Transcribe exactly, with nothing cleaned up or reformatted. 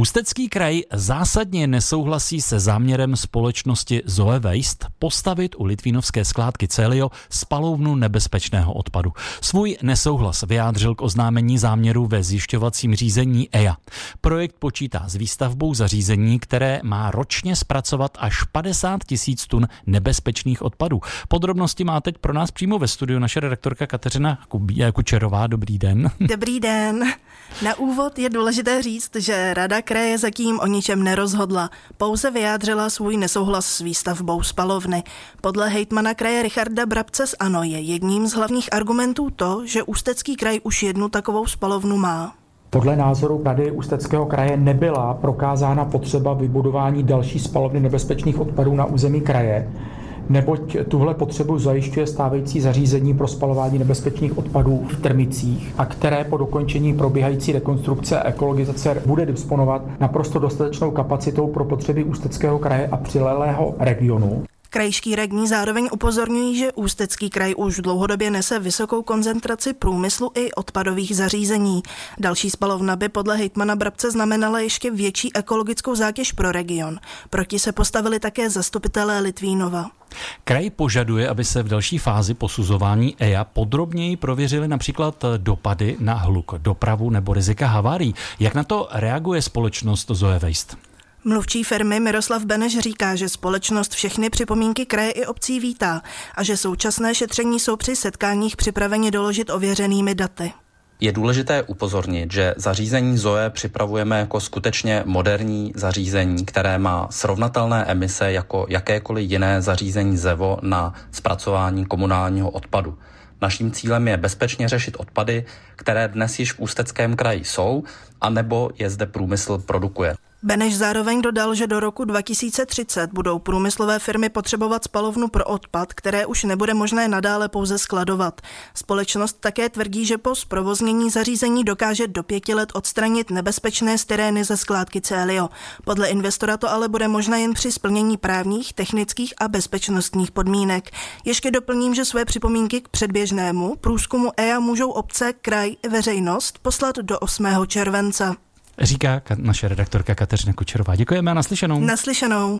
Ústecký kraj zásadně nesouhlasí se záměrem společnosti Zoe Waste postavit u litvínovské skládky Celio spalovnu nebezpečného odpadu. Svůj nesouhlas vyjádřil k oznámení záměru ve zjišťovacím řízení E I A. Projekt počítá s výstavbou zařízení, které má ročně zpracovat až padesát tisíc tun nebezpečných odpadů. Podrobnosti má teď pro nás přímo ve studiu naše redaktorka Kateřina Kučerová. Dobrý den. Dobrý den. Na úvod je důležité říct, že Rada kraje zatím o ničem nerozhodla, pouze vyjádřila svůj nesouhlas s výstavbou spalovny. Podle hejtmana kraje Richarda Brabce z ANO je jedním z hlavních argumentů to, že Ústecký kraj už jednu takovou spalovnu má. Podle názoru Rady Ústeckého kraje nebyla prokázána potřeba vybudování další spalovny nebezpečných odpadů na území kraje, neboť tuhle potřebu zajišťuje stávající zařízení pro spalování nebezpečných odpadů v Trmicích, a které po dokončení probíhající rekonstrukce a ekologizace bude disponovat naprosto dostatečnou kapacitou pro potřeby Ústeckého kraje a přilehlého regionu. Krajští radní zároveň upozorňují, že Ústecký kraj už dlouhodobě nese vysokou koncentraci průmyslu i odpadových zařízení. Další spalovna by podle hejtmana Brabce znamenala ještě větší ekologickou zátěž pro region. Proti se postavili také zastupitelé Litvínova. Kraj požaduje, aby se v další fázi posuzování E I A podrobněji prověřily například dopady na hluk, dopravu nebo rizika havárií. Jak na to reaguje společnost Zoe Waste? Mluvčí firmy Miroslav Beneš říká, že společnost všechny připomínky kraje i obcí vítá a že současné šetření jsou při setkáních připraveni doložit ověřenými daty. Je důležité upozornit, že zařízení Zoe připravujeme jako skutečně moderní zařízení, které má srovnatelné emise jako jakékoliv jiné zařízení ZEVO na zpracování komunálního odpadu. Naším cílem je bezpečně řešit odpady, které dnes již v Ústeckém kraji jsou, anebo je zde průmysl produkuje. Beneš zároveň dodal, že do roku dva tisíce třicet budou průmyslové firmy potřebovat spalovnu pro odpad, které už nebude možné nadále pouze skladovat. Společnost také tvrdí, že po zprovoznění zařízení dokáže do pěti let odstranit nebezpečné styrény ze skládky Celio. Podle investora to ale bude možné jen při splnění právních, technických a bezpečnostních podmínek. Ještě doplním, že své připomínky k předběžnému průzkumu E I A můžou obce, kraj i veřejnost poslat do osmého července. Říká naše redaktorka Kateřina Kučerová. Děkujeme a naslyšenou. Naslyšenou.